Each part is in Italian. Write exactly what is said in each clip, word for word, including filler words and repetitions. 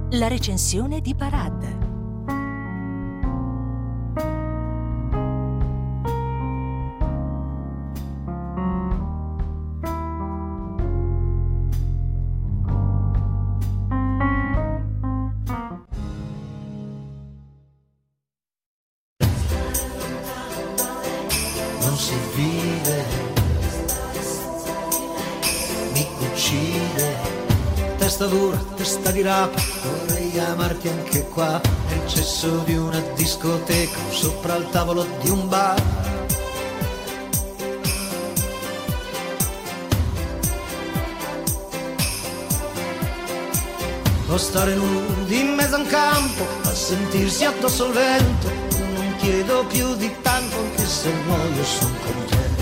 La recensione di Parad. Non si vive, mi uccide, testa dura, testa di rapa, vorrei amarti anche qua, nel cesso di una discoteca, o sopra il tavolo di un bar. O stare nudi in mezzo a un campo, a sentirsi addosso al vento, non chiedo più di tanto, anche se muoio son contento.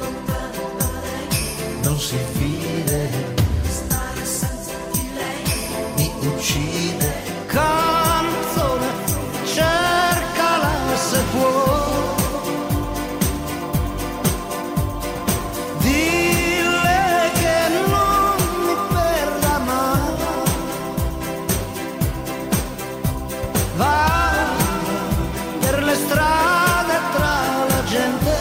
Non si vide, mi uccide, canzone, cercala se può. Dille che non mi perda mai. Va per le strade tra la gente,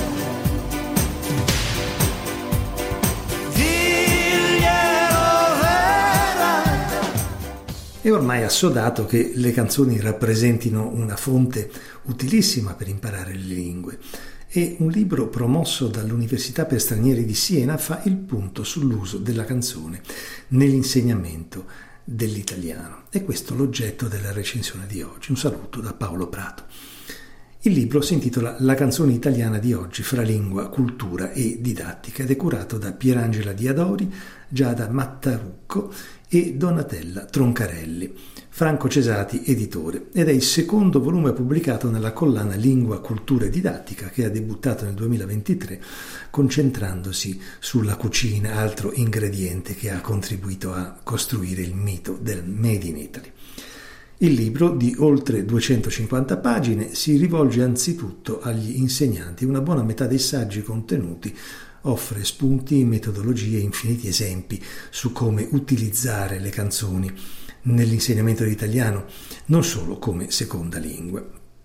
È ormai assodato che le canzoni rappresentino una fonte utilissima per imparare le lingue e un libro promosso dall'Università per Stranieri di Siena fa il punto sull'uso della canzone nell'insegnamento dell'italiano. È questo l'oggetto della recensione di oggi. Un saluto da Paolo Prato. Il libro si intitola La canzone italiana di oggi fra lingua, cultura e didattica ed è curato da Pierangela Diadori, Giada Mattarucco e Donatella Troncarelli. Franco Cesati, editore, ed è il secondo volume pubblicato nella collana Lingua, Cultura e Didattica che ha debuttato nel duemilaventitré concentrandosi sulla cucina, altro ingrediente che ha contribuito a costruire il mito del Made in Italy. Il libro, di oltre duecentocinquanta pagine, si rivolge anzitutto agli insegnanti. Una buona metà dei saggi contenuti offre spunti, metodologie e infiniti esempi su come utilizzare le canzoni nell'insegnamento dell'italiano, non solo come seconda lingua.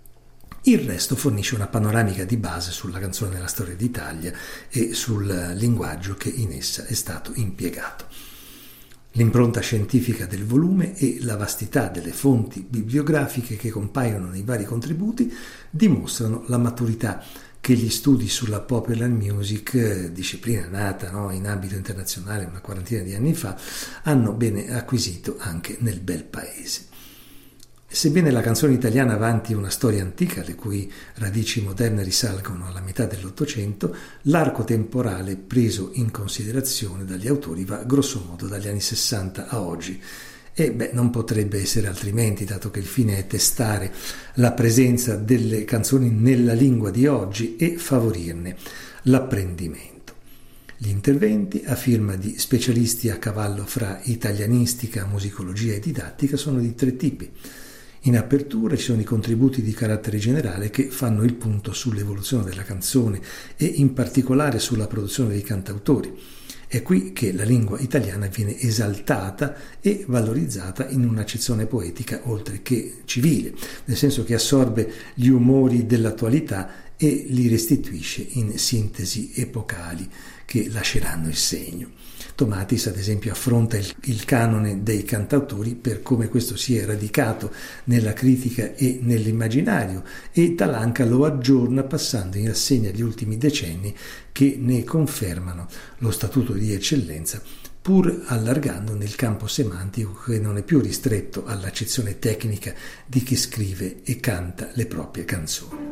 Il resto fornisce una panoramica di base sulla canzone nella storia d'Italia e sul linguaggio che in essa è stato impiegato. L'impronta scientifica del volume e la vastità delle fonti bibliografiche che compaiono nei vari contributi dimostrano la maturità che gli studi sulla popular music, disciplina nata no, in ambito internazionale una quarantina di anni fa, hanno bene acquisito anche nel bel paese. Sebbene la canzone italiana vanti una storia antica, le cui radici moderne risalgono alla metà dell'Ottocento, l'arco temporale preso in considerazione dagli autori va grossomodo dagli anni sessanta a oggi. E beh, non potrebbe essere altrimenti, dato che il fine è testare la presenza delle canzoni nella lingua di oggi e favorirne l'apprendimento. Gli interventi, a firma di specialisti a cavallo fra italianistica, musicologia e didattica, sono di tre tipi. In apertura ci sono i contributi di carattere generale che fanno il punto sull'evoluzione della canzone e in particolare sulla produzione dei cantautori. È qui che la lingua italiana viene esaltata e valorizzata in un'accezione poetica oltre che civile, nel senso che assorbe gli umori dell'attualità e li restituisce in sintesi epocali che lasceranno il segno. Tomatis, ad esempio, affronta il, il canone dei cantautori per come questo si è radicato nella critica e nell'immaginario, e Talanca lo aggiorna passando in rassegna gli ultimi decenni che ne confermano lo statuto di eccellenza, pur allargando nel campo semantico che non è più ristretto all'accezione tecnica di chi scrive e canta le proprie canzoni.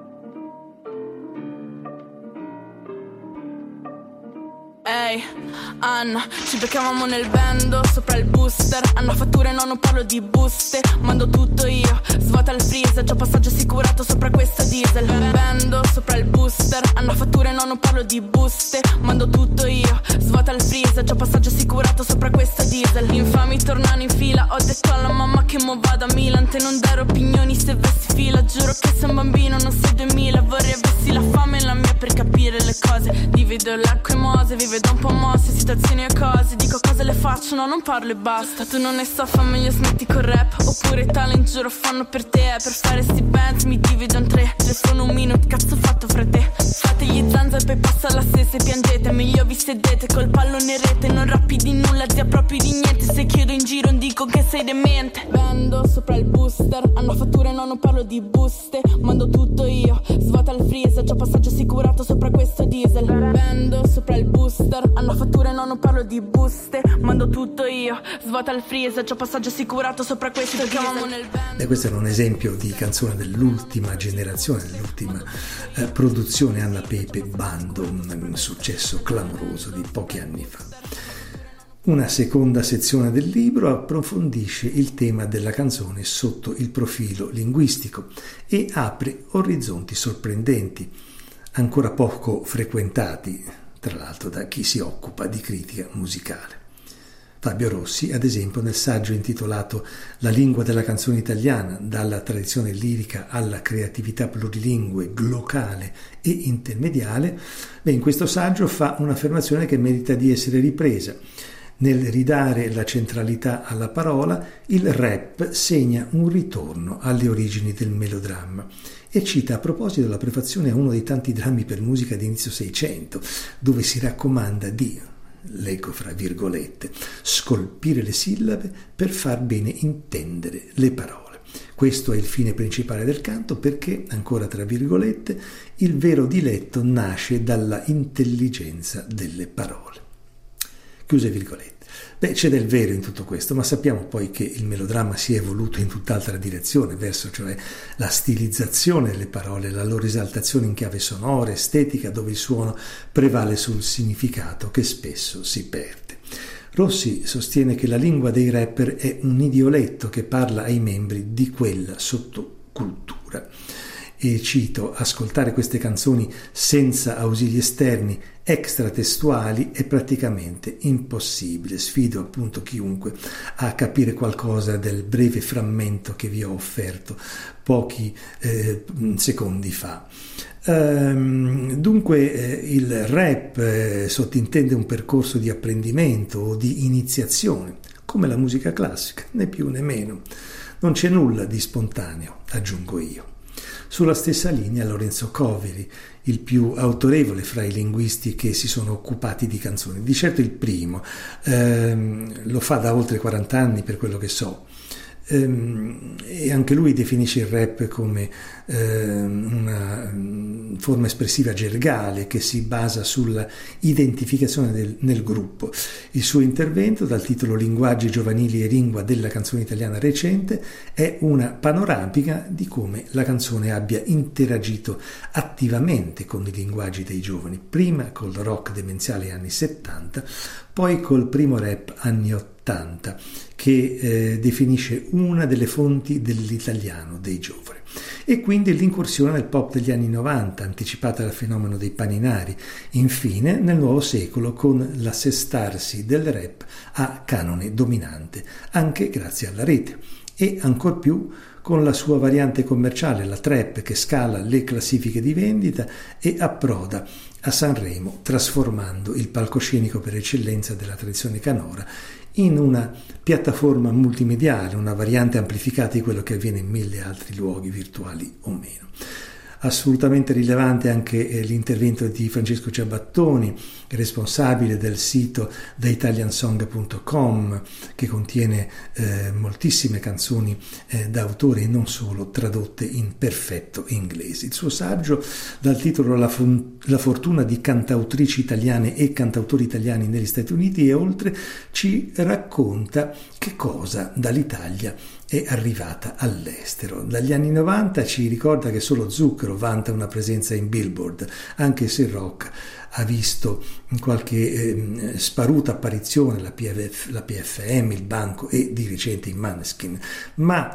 Ehi, Anna, ci beccavamo nel bando, sopra il booster. Hanno fatture, no, non parlo di buste. Mando tutto io, svuota il freezer. Già passaggio assicurato sopra questa diesel. Bando, sopra il booster. Hanno fatture, no, non parlo di buste. Mando tutto io, svuota il freezer. Già passaggio assicurato sopra questa diesel. Infami tornano in fila. Ho detto alla mamma che mo vado a Milan. Te non dare opinioni se vessi fila. Giuro che sei un bambino, non sei duemila. Vorrei avessi la fame e la mia per capire le cose. Divido l'acqua e mose, vive le do un po' mosse, situazioni e cose. Dico cosa le faccio, no non parlo e basta. Tu non ne so, fa meglio smetti col rap. Oppure talent giuro fanno per te. Per fare sti bands mi divido in tre. Telefono un minuto, cazzo fatto fra te. Fate gli zanza e poi passa la stessa e piangete. Meglio vi sedete col pallone in rete. Non rappi di nulla, zia proprio di niente. Se chiedo in giro dico che sei demente. Vendo sopra il booster, hanno fatture no non parlo di buste. Mando tutto io, svuota il freezer. C'ho passaggio assicurato sopra questo diesel. Vendo sopra il booster, hanno fatture no non parlo di buste. Mando tutto io, svuota il freezer. C'ho passaggio assicurato sopra questo diesel. Beh, questo era un esempio di canzone dell'ultima generazione, dell'ultima eh, produzione Anna Pepe, Bando, un, un successo clamoroso di pochi anni fa. Una seconda sezione del libro approfondisce il tema della canzone sotto il profilo linguistico e apre orizzonti sorprendenti, ancora poco frequentati, tra l'altro da chi si occupa di critica musicale. Fabio Rossi, ad esempio, nel saggio intitolato La lingua della canzone italiana, dalla tradizione lirica alla creatività plurilingue, glocale e intermediale, beh, in questo saggio fa un'affermazione che merita di essere ripresa. Nel ridare la centralità alla parola, il rap segna un ritorno alle origini del melodramma e cita a proposito la prefazione a uno dei tanti drammi per musica di inizio Seicento, dove si raccomanda di, leggo fra virgolette, scolpire le sillabe per far bene intendere le parole. Questo è il fine principale del canto perché, ancora tra virgolette, il vero diletto nasce dalla intelligenza delle parole. Chiuse virgolette. Beh, c'è del vero in tutto questo, ma sappiamo poi che il melodramma si è evoluto in tutt'altra direzione, verso cioè la stilizzazione delle parole, la loro esaltazione in chiave sonora, estetica, dove il suono prevale sul significato che spesso si perde. Rossi sostiene che la lingua dei rapper è un idioletto che parla ai membri di quella sottocultura. E cito, ascoltare queste canzoni senza ausili esterni extratestuali è praticamente impossibile. Sfido appunto chiunque a capire qualcosa del breve frammento che vi ho offerto pochi eh, secondi fa. Um, dunque eh, il rap eh, sottintende un percorso di apprendimento o di iniziazione, come la musica classica, né più né meno. Non c'è nulla di spontaneo, aggiungo io. Sulla stessa linea Lorenzo Coveri, il più autorevole fra i linguisti che si sono occupati di canzoni, di certo il primo, ehm, lo fa da oltre quaranta anni per quello che so, ehm, e anche lui definisce il rap come ehm, una um, forma espressiva gergale che si basa sulla identificazione del, nel gruppo. Il suo intervento, dal titolo Linguaggi giovanili e lingua della canzone italiana recente, è una panoramica di come la canzone abbia interagito attivamente con i linguaggi dei giovani, prima col rock demenziale anni settanta, poi col primo rap anni ottanta, che eh, definisce una delle fonti dell'italiano dei giovani. E quindi l'incursione nel pop degli anni novanta, anticipata dal fenomeno dei paninari, infine nel nuovo secolo con l'assestarsi del rap a canone dominante, anche grazie alla rete, e ancor più con la sua variante commerciale, la trap, che scala le classifiche di vendita e approda a Sanremo, trasformando il palcoscenico per eccellenza della tradizione canora in una piattaforma multimediale, una variante amplificata di quello che avviene in mille altri luoghi, virtuali o meno. Assolutamente rilevante anche l'intervento di Francesco Ciabattoni, responsabile del sito the italian song punto com, che contiene eh, moltissime canzoni eh, d'autore e non solo, tradotte in perfetto inglese. Il suo saggio, dal titolo La, fun- La fortuna di cantautrici italiane e cantautori italiani negli Stati Uniti e oltre, ci racconta che cosa dall'Italia è arrivata all'estero. Dagli anni novanta ci ricorda che solo Zucchero vanta una presenza in Billboard, anche se il rock ha visto qualche eh, sparuta apparizione, la P F, la P F M, il Banco e di recente i Maneskin, ma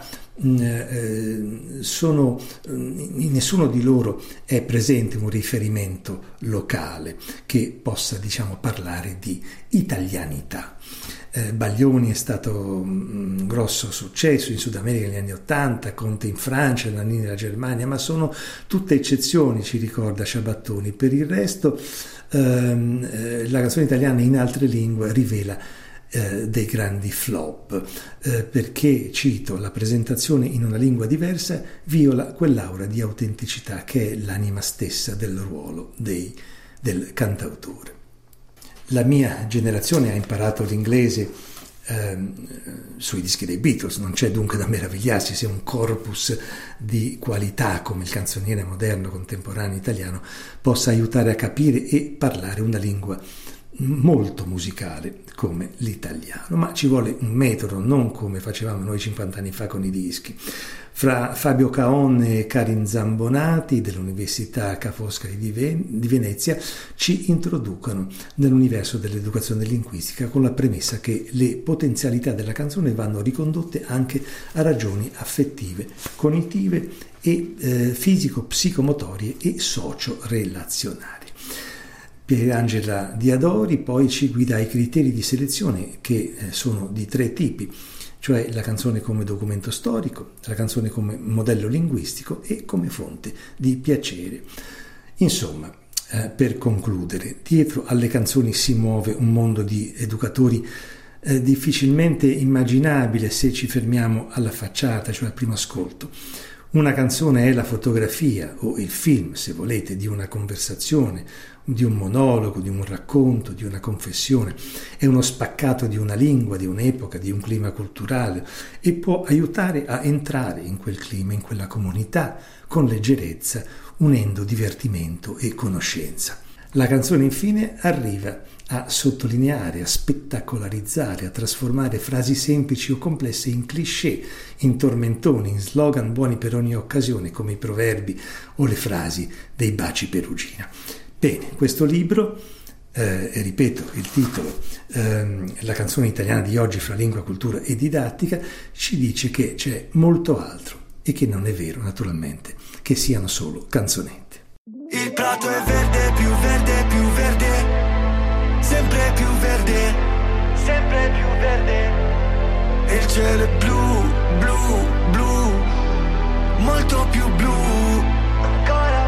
eh, sono, in nessuno di loro è presente un riferimento locale che possa, diciamo, parlare di italianità. Eh, Baglioni è stato un grosso successo in Sud America negli anni Ottanta, Conte in Francia, Nannini nella Germania, ma sono tutte eccezioni, ci ricorda Ciabattoni. Per il resto ehm, eh, la canzone italiana in altre lingue rivela eh, dei grandi flop, eh, perché, cito, la presentazione in una lingua diversa viola quell'aura di autenticità che è l'anima stessa del ruolo dei, del cantautore. La mia generazione ha imparato l'inglese ehm, sui dischi dei Beatles, non c'è dunque da meravigliarsi se un corpus di qualità come il canzoniere moderno contemporaneo italiano possa aiutare a capire e parlare una lingua molto musicale come l'italiano, ma ci vuole un metodo, non come facevamo noi cinquanta anni fa con i dischi. Fra Fabio Caon e Karin Zambonati dell'Università Ca' Foscari di, Ven- di Venezia ci introducono nell'universo dell'educazione linguistica con la premessa che le potenzialità della canzone vanno ricondotte anche a ragioni affettive, cognitive e eh, fisico-psicomotorie e socio-relazionali. Pierangela Diadori poi ci guida ai criteri di selezione che eh, sono di tre tipi, cioè la canzone come documento storico, la canzone come modello linguistico e come fonte di piacere. Insomma, eh, per concludere, dietro alle canzoni si muove un mondo di educatori eh, difficilmente immaginabile se ci fermiamo alla facciata, cioè al primo ascolto. Una canzone è la fotografia o il film, se volete, di una conversazione, di un monologo, di un racconto, di una confessione. È uno spaccato di una lingua, di un'epoca, di un clima culturale e può aiutare a entrare in quel clima, in quella comunità, con leggerezza, unendo divertimento e conoscenza. La canzone infine arriva a sottolineare, a spettacolarizzare, a trasformare frasi semplici o complesse in cliché, in tormentoni, in slogan buoni per ogni occasione, come i proverbi o le frasi dei baci perugina. Bene, questo libro, eh, e ripeto il titolo, ehm, La canzone italiana di oggi fra lingua, cultura e didattica, ci dice che c'è molto altro e che non è vero, naturalmente, che siano solo canzonette. Il prato è verde, più verde, più verde, sempre più verde, sempre più verde. E il cielo è blu, blu, blu, molto più blu, ancora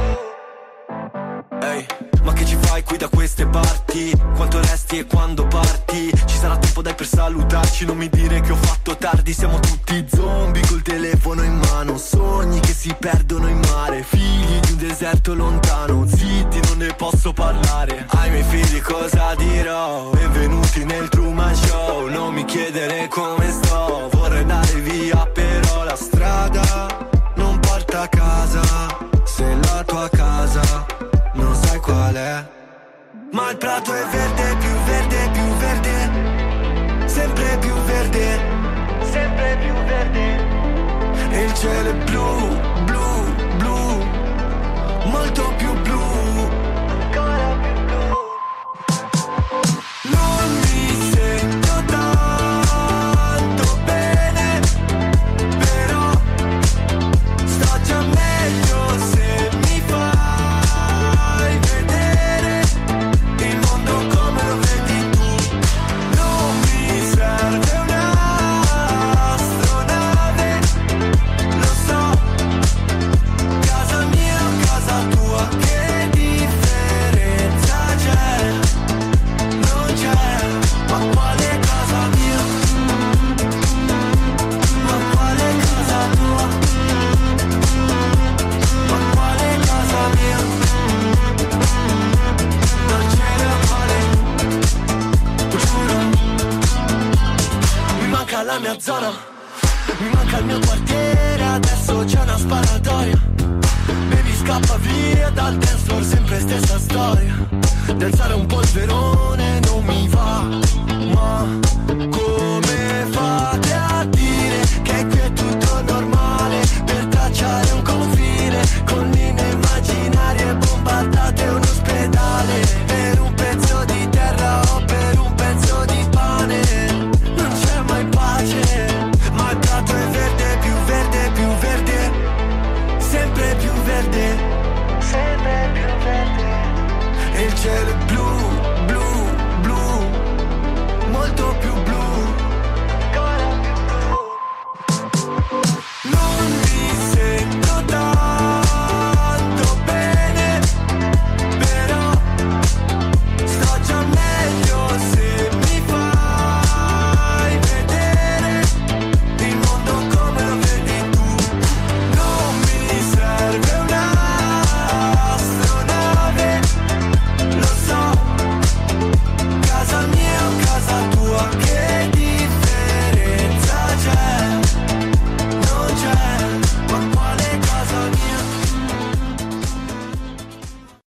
più blu. Ehi, ma che ci fai qui da queste parti? Quanto resti e quando parti? Ci sarà tempo dai per salutarci, non mi dire che ho fatto tardi. Siamo tutti zombie col telefono in mano, sogni che si perdono in mare, figli di un deserto lontano, zitti non ne posso parlare. Ai miei figli cosa dirò? Benvenuti nel Truman Show, non mi chiedere come sto, vorrei andare via però la strada non porta a casa, se la tua casa non sai qual è. Ma il prato è verde, più verde, più verde, sempre più verde, sempre più verde. E il cielo è blu, blu, blu, molto più blu, ancora più blu. Non mi sento tanto bene, però sto già meglio se mi fai vedere il mondo come lo vedi tu. Non mi serve un'astronave, lo so, casa mia o casa tua, che differenza c'è? Non c'è, ma quale casa mia? Ma quale casa tua? Ma quale casa mia? Non ce ne vale, giuro. Mi manca la mia zona, mi manca il mio quartiere, adesso c'è una sparatoria. Baby scappa via dal dance floor, sempre stessa storia. D'alzare un polverone non mi va